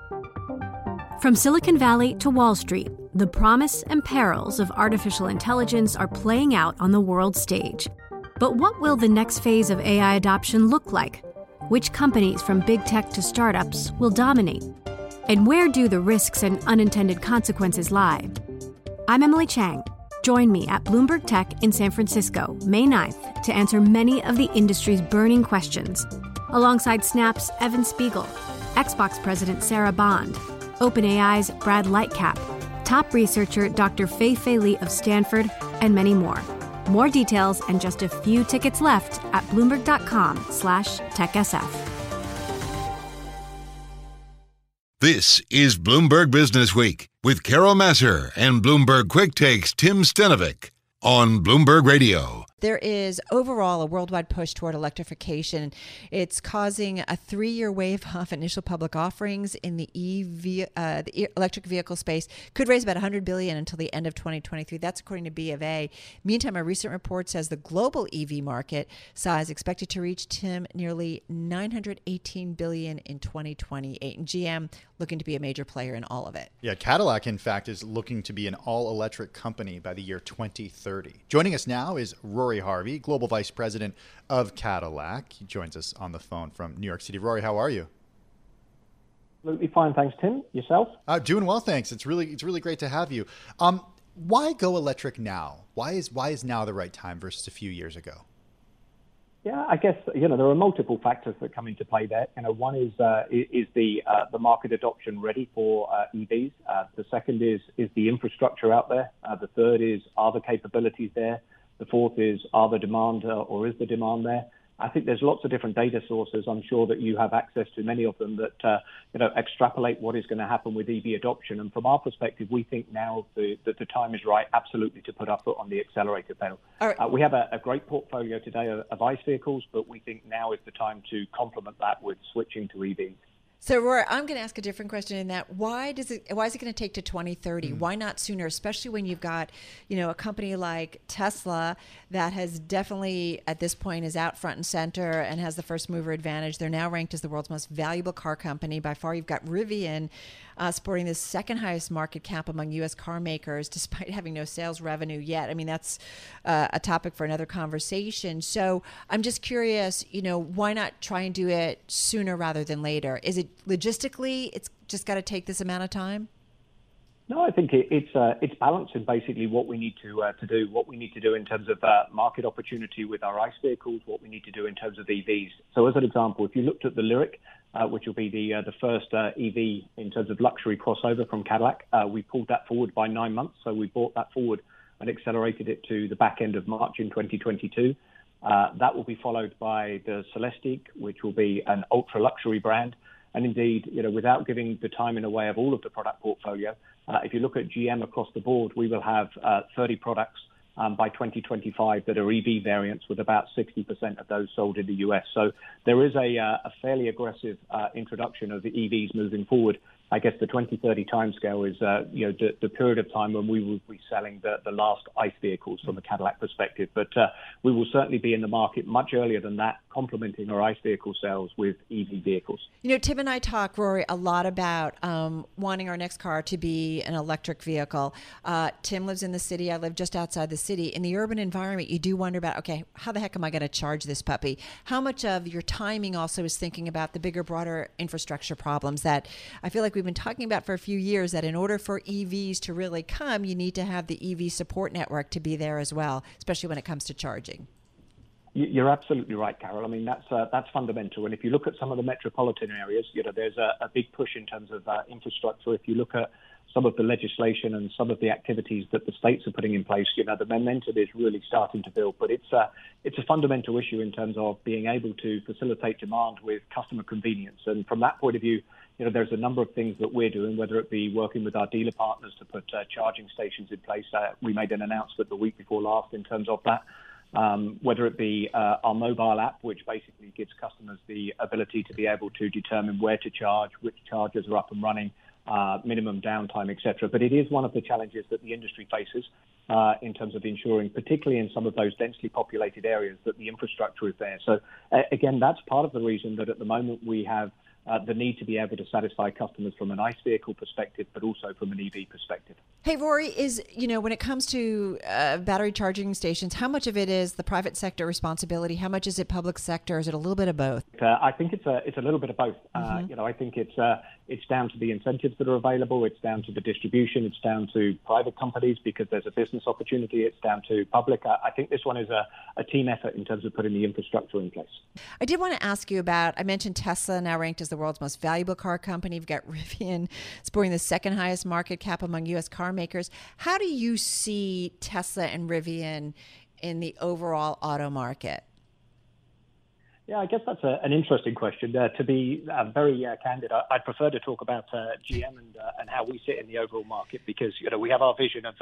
From Silicon Valley to Wall Street, the promise and perils of artificial intelligence are playing out on the world stage. But what will the next phase of AI adoption look like? Which companies, from big tech to startups, will dominate? And where do the risks and unintended consequences lie? I'm Emily Chang. Join me at Bloomberg Tech in San Francisco, May 9th, to answer many of the industry's burning questions, alongside Snap's Evan Spiegel, Xbox President Sarah Bond, OpenAI's Brad Lightcap, top researcher Dr. Fei-Fei Li of Stanford, and many more. More details and just a few tickets left at Bloomberg.com/TechSF. This is Bloomberg Business Week with Carol Massar and Bloomberg Quick Takes Tim Stenovic on Bloomberg Radio. There is overall a worldwide push toward electrification. It's causing a 3-year wave of initial public offerings in the the electric vehicle space. Could raise about $100 billion until the end of 2023. That's according to B of A. Meantime, a recent report says the global EV market size expected to reach, Tim, nearly $918 billion in 2028. And GM looking to be a major player in all of it. Yeah, Cadillac, in fact, is looking to be an all-electric company by the year 2030. Joining us now is Rory Harvey, Global Vice President of Cadillac. He joins us on the phone from New York City. Rory, how are you? Absolutely fine, thanks, Tim. Yourself? Doing well, thanks. It's really great to have you. Why go electric now? Why is now the right time versus a few years ago? Yeah, I guess there are multiple factors that come into play there. One is the market adoption ready for EVs. The second is the infrastructure out there. The third is, are the capabilities there? The fourth is, are the demand or is the demand there? I think there's lots of different data sources. I'm sure that you have access to many of them that extrapolate what is going to happen with EV adoption. And from our perspective, we think now that the time is right, absolutely, to put our foot on the accelerator pedal. Right. We have a great portfolio today of ICE vehicles, but we think now is the time to complement that with switching to EVs. So, Rory, I'm going to ask a different question in that. Why is it going to take to 2030? Why not sooner, especially when you've got, a company like Tesla that has definitely, at this point, is out front and center and has the first mover advantage. They're now ranked as the world's most valuable car company. By far, you've got Rivian sporting the second highest market cap among U.S. car makers, despite having no sales revenue yet. I mean, that's a topic for another conversation. So I'm just curious, why not try and do it sooner rather than later? Is it logistically, it's just got to take this amount of time? No, I think it's balancing basically what we need to do, what we need to do in terms of market opportunity with our ICE vehicles, what we need to do in terms of EVs. So as an example, if you looked at the Lyriq, which will be the first EV in terms of luxury crossover from Cadillac, we pulled that forward by 9 months. So we brought that forward and accelerated it to the back end of March in 2022. That will be followed by the Celestiq, which will be an ultra luxury brand. And indeed, without giving the time in a way of all of the product portfolio, if you look at GM across the board, we will have 30 products by 2025 that are EV variants, with about 60% of those sold in the US. So there is a fairly aggressive introduction of the EVs moving forward. I guess the 2030 timescale is the period of time when we will be selling the last ICE vehicles from a Cadillac perspective. But we will certainly be in the market much earlier than that, complementing our ICE vehicle sales with EV vehicles. Tim and I talk, Rory, a lot about wanting our next car to be an electric vehicle. Tim lives in the city. I live just outside the city. In the urban environment, you do wonder about, okay, how the heck am I going to charge this puppy? How much of your timing also is thinking about the bigger, broader infrastructure problems that I feel like we've been talking about for a few years, that in order for EVs to really come, you need to have the EV support network to be there as well, especially when it comes to charging. You're absolutely right, Carol. I mean, that's fundamental. And if you look at some of the metropolitan areas, there's a big push in terms of infrastructure. If you look at some of the legislation and some of the activities that the states are putting in place, the momentum is really starting to build. But it's a fundamental issue in terms of being able to facilitate demand with customer convenience. And from that point of view, there's a number of things that we're doing, whether it be working with our dealer partners to put charging stations in place. We made an announcement the week before last in terms of that. Whether it be our mobile app, which basically gives customers the ability to be able to determine where to charge, which chargers are up and running, minimum downtime, etc. But it is one of the challenges that the industry faces in terms of ensuring, particularly in some of those densely populated areas, that the infrastructure is there. So again, that's part of the reason that at the moment we have the need to be able to satisfy customers from an ICE vehicle perspective, but also from an EV perspective. Hey, Rory, when it comes to battery charging stations, how much of it is the private sector responsibility? How much is it public sector? Is it a little bit of both? I think it's a little bit of both. I think it's down to the incentives that are available. It's down to the distribution. It's down to private companies because there's a business opportunity. It's down to public. I think this one is a team effort in terms of putting the infrastructure in place. I did want to ask you about, I mentioned Tesla now ranked as the world's most valuable car company. You've got Rivian sporting the second highest market cap among U.S. car makers. How do you see Tesla and Rivian in the overall auto market? Yeah, I guess that's an interesting question. To be very candid, I'd prefer to talk about GM and how we sit in the overall market because we have our vision of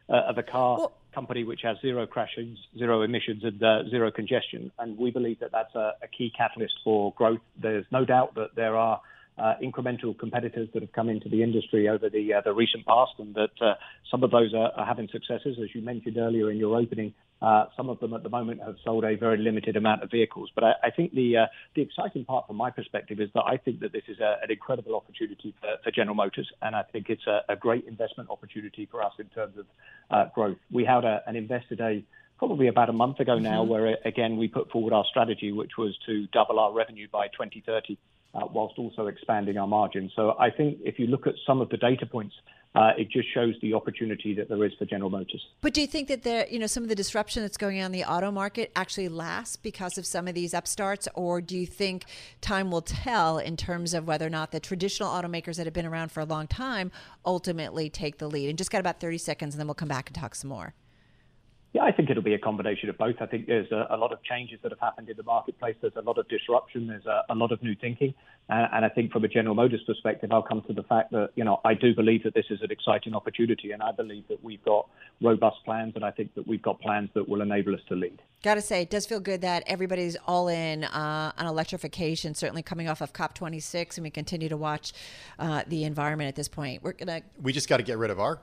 a car company which has zero crashes, zero emissions, and zero congestion, and we believe that that's a key catalyst for growth. There's no doubt that there are incremental competitors that have come into the industry over the recent past, and that some of those are having successes, as you mentioned earlier in your opening. Some of them at the moment have sold a very limited amount of vehicles. But I think the exciting part from my perspective is that I think that this is an incredible opportunity for General Motors, and I think it's a great investment opportunity for us in terms of growth. We had an Investor Day probably about a month ago now, where, again, we put forward our strategy, which was to double our revenue by 2030. Whilst also expanding our margins. So I think if you look at some of the data points, it just shows the opportunity that there is for General Motors. But do you think that some of the disruption that's going on in the auto market actually lasts because of some of these upstarts, or do you think time will tell in terms of whether or not the traditional automakers that have been around for a long time ultimately take the lead? And just got about 30 seconds, and then we'll come back and talk some more. Yeah, I think it'll be a combination of both. I think there's a lot of changes that have happened in the marketplace. There's a lot of disruption. There's a lot of new thinking. And I think from a General Motors perspective, I'll come to the fact that, I do believe that this is an exciting opportunity. And I believe that we've got robust plans. And I think that we've got plans that will enable us to lead. Got to say, it does feel good that everybody's all in on electrification, certainly coming off of COP26. And we continue to watch the environment at this point. We just got to get rid of our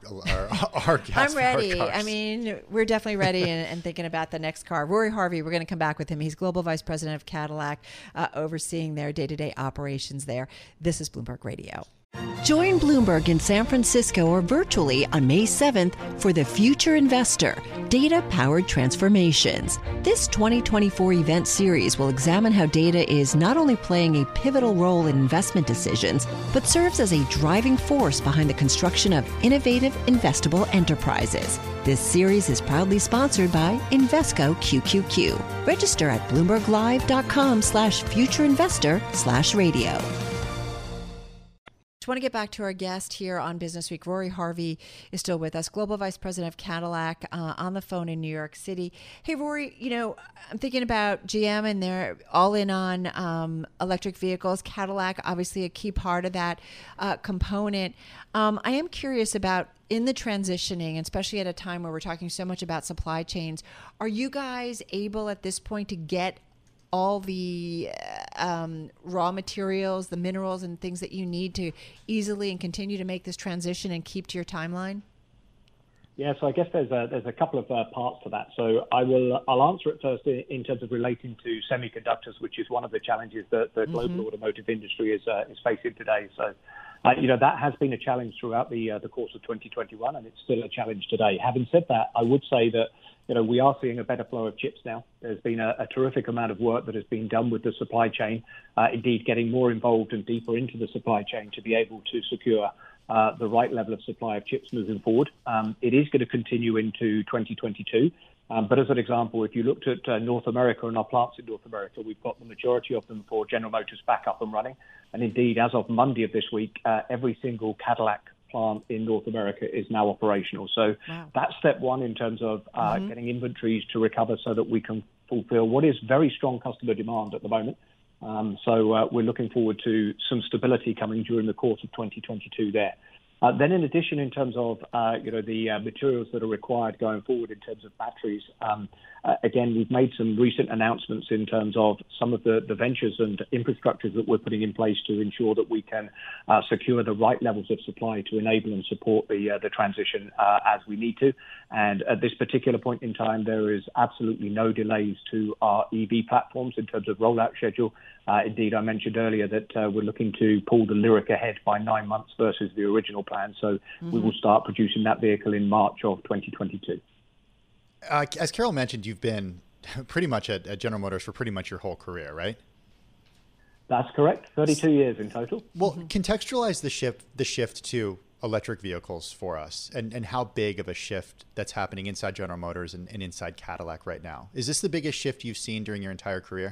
gas. I'm ready. Cars. I mean, we're definitely ready and thinking about the next car. Rory Harvey, we're going to come back with him. He's Global Vice President of Cadillac, overseeing their day-to-day operations there. This is Bloomberg Radio. Join Bloomberg in San Francisco or virtually on May 7th for The Future Investor, Data-Powered Transformations. This 2024 event series will examine how data is not only playing a pivotal role in investment decisions, but serves as a driving force behind the construction of innovative, investable enterprises. This series is proudly sponsored by Invesco QQQ. Register at bloomberglive.com/futureinvestor/radio. Just want to get back to our guest here on Business Week. Rory Harvey is still with us, Global Vice President of Cadillac, on the phone in New York City. Hey, Rory, I'm thinking about GM, and they're all in on electric vehicles. Cadillac, obviously a key part of that component. I am curious about, in the transitioning, especially at a time where we're talking so much about supply chains, are you guys able at this point to get all the raw materials, the minerals and things that you need to easily and continue to make this transition and keep to your timeline? Yeah, so I guess there's a couple of parts to that. So I'll answer it first in terms of relating to semiconductors, which is one of the challenges that the global automotive industry is facing today. So that has been a challenge throughout the course of 2021, and it's still a challenge today. Having said that, I would say that we are seeing a better flow of chips now. There's been a terrific amount of work that has been done with the supply chain, indeed getting more involved and deeper into the supply chain to be able to secure the right level of supply of chips moving forward. It is going to continue into 2022. But as an example, if you looked at North America and our plants in North America, we've got the majority of them for General Motors back up and running. And indeed, as of Monday of this week, every single Cadillac plant in North America is now operational. So that's step one in terms of getting inventories to recover so that we can fulfill what is very strong customer demand at the moment. So we're looking forward to some stability coming during the course of 2022 there. Then in addition, in terms of the materials that are required going forward in terms of batteries, again, we've made some recent announcements in terms of some of the ventures and infrastructures that we're putting in place to ensure that we can secure the right levels of supply to enable and support the transition as we need to. And at this particular point in time, there is absolutely no delays to our EV platforms in terms of rollout schedule. Indeed, I mentioned earlier that we're looking to pull the Lyriq ahead by 9 months versus the original plan. So we will start producing that vehicle in March of 2022. As Carol mentioned, you've been pretty much at General Motors for pretty much your whole career, right? That's correct. 32 years in total. Well, contextualize the shift to electric vehicles for us, and how big of a shift that's happening inside General Motors and inside Cadillac right now. Is this the biggest shift you've seen during your entire career?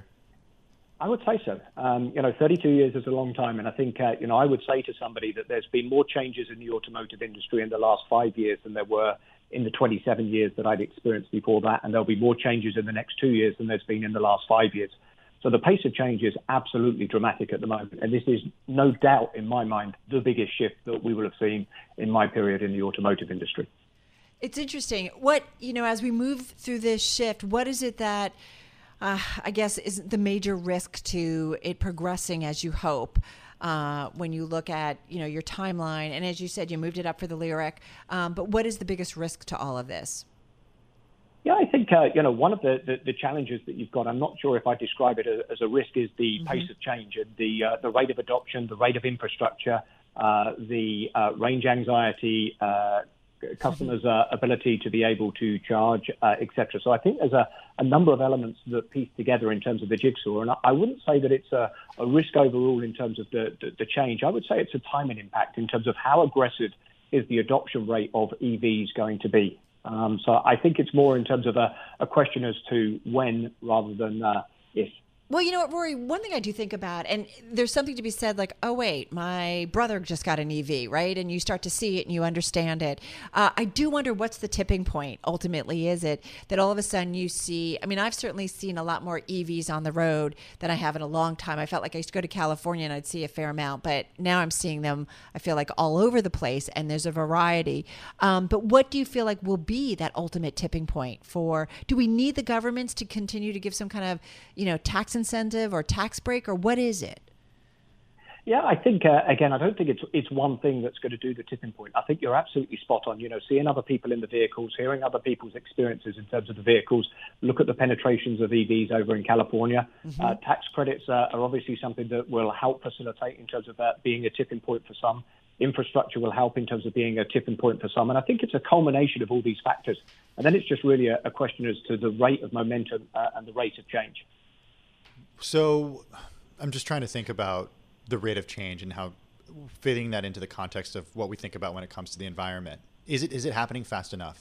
I would say so. 32 years is a long time. And I think, I would say to somebody that there's been more changes in the automotive industry in the last 5 years than there were in the 27 years that I'd experienced before that. And there'll be more changes in the next 2 years than there's been in the last 5 years. So the pace of change is absolutely dramatic at the moment. And this is no doubt, in my mind, the biggest shift that we will have seen in my period in the automotive industry. It's interesting. As we move through this shift, what is it that I guess is the major risk to it progressing as you hope when you look at, your timeline? And as you said, you moved it up for the Lyriq. But what is the biggest risk to all of this? Yeah, I think, one of the challenges that you've got, I'm not sure if I describe it as a risk, is the pace of change and the rate of adoption, the rate of infrastructure, the range anxiety, customers' ability to be able to charge, et cetera. So I think there's a number of elements that piece together in terms of the jigsaw. And I wouldn't say that it's a risk overall in terms of the change. I would say it's a timing impact in terms of how aggressive is the adoption rate of EVs going to be. So I think it's more in terms of a question as to when rather than if. Well, you know what, Rory, one thing I do think about, and there's something to be said like, oh, wait, my brother just got an EV, right? And you start to see it and you understand it. I do wonder what's the tipping point ultimately. Is it that all of a sudden you see, I've certainly seen a lot more EVs on the road than I have in a long time. I felt like I used to go to California and I'd see a fair amount, but now I'm seeing them, I feel like, all over the place, and there's a variety. But what do you feel like will be that ultimate tipping point do we need the governments to continue to give some kind of, tax incentive or tax break, or what is it? Yeah, I think, again, I don't think it's one thing that's going to do the tipping point. I think you're absolutely spot on. Seeing other people in the vehicles, hearing other people's experiences in terms of the vehicles, look at the penetrations of EVs over in California. Tax credits are obviously something that will help facilitate in terms of being a tipping point for some. Infrastructure will help in terms of being a tipping point for some. And I think it's a culmination of all these factors. And then it's just really a question as to the rate of momentum and the rate of change. So I'm just trying to think about the rate of change and how fitting that into the context of what we think about when it comes to the environment. Is it happening fast enough?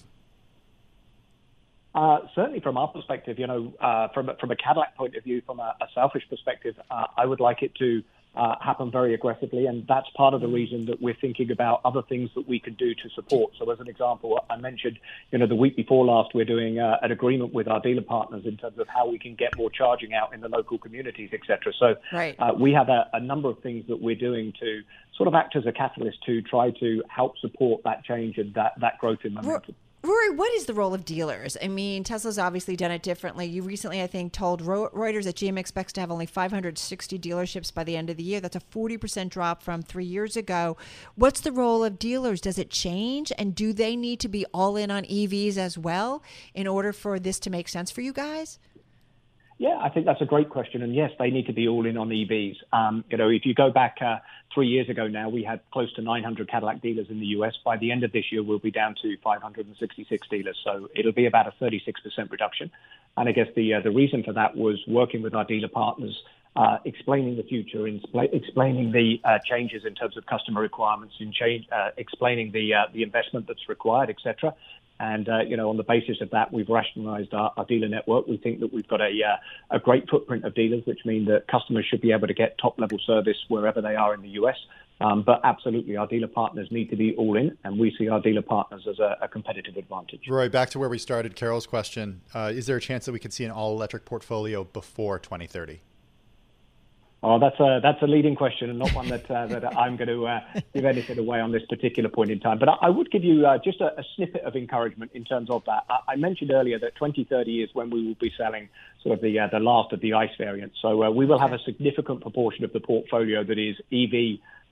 Certainly from our perspective, from a Cadillac point of view, from a selfish perspective, I would like it to happen very aggressively. And that's part of the reason that we're thinking about other things that we can do to support. So as an example, I mentioned, the week before last, we're doing an agreement with our dealer partners in terms of how we can get more charging out in the local communities, et cetera. So we have a number of things that we're doing to sort of act as a catalyst to try to help support that change and that growth in momentum. Rory, what is the role of dealers? Tesla's obviously done it differently. You recently, I think, told Reuters that GM expects to have only 560 dealerships by the end of the year. That's a 40% drop from 3 years ago. What's the role of dealers? Does it change? And do they need to be all in on EVs as well in order for this to make sense for you guys? Yeah, I think that's a great question. And yes, they need to be all in on EVs. If you go back 3 years ago now, we had close to 900 Cadillac dealers in the US. By the end of this year, we'll be down to 566 dealers. So it'll be about a 36% reduction. And I guess the reason for that was working with our dealer partners, explaining the future, explaining the changes in terms of customer requirements, explaining the investment that's required, et cetera. And, on the basis of that, we've rationalized our dealer network. We think that we've got a great footprint of dealers, which mean that customers should be able to get top-level service wherever they are in the U.S. But absolutely, our dealer partners need to be all in, and we see our dealer partners as a competitive advantage. Roy, back to where we started, Carol's question. Is there a chance that we could see an all-electric portfolio before 2030? Oh, that's a leading question and not one that I'm going to give anything away on this particular point in time. But I would give you just a snippet of encouragement in terms of that. I mentioned earlier that 2030 is when we will be selling sort of the last of the ICE variants. So we will have a significant proportion of the portfolio that is EV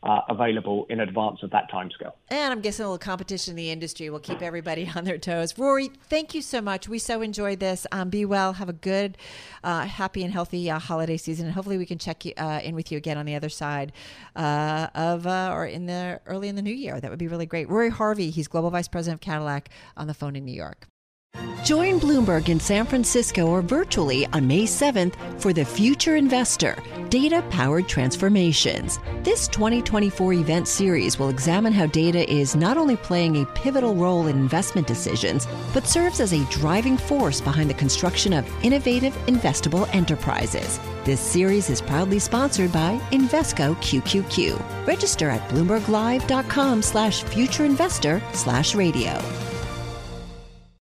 available in advance of that timescale. And I'm guessing a little competition in the industry will keep everybody on their toes. Rory, thank you so much. We so enjoyed this. Be well. Have a good, happy and healthy holiday season. And hopefully we can check in with you again on the other side or early in the new year. That would be really great. Rory Harvey, he's Global Vice President of Cadillac, on the phone in New York. Join Bloomberg in San Francisco or virtually on May 7th for The Future Investor, Data-Powered Transformations. This 2024 event series will examine how data is not only playing a pivotal role in investment decisions, but serves as a driving force behind the construction of innovative, investable enterprises. This series is proudly sponsored by Invesco QQQ. Register at BloombergLive.com/futureinvestor/radio.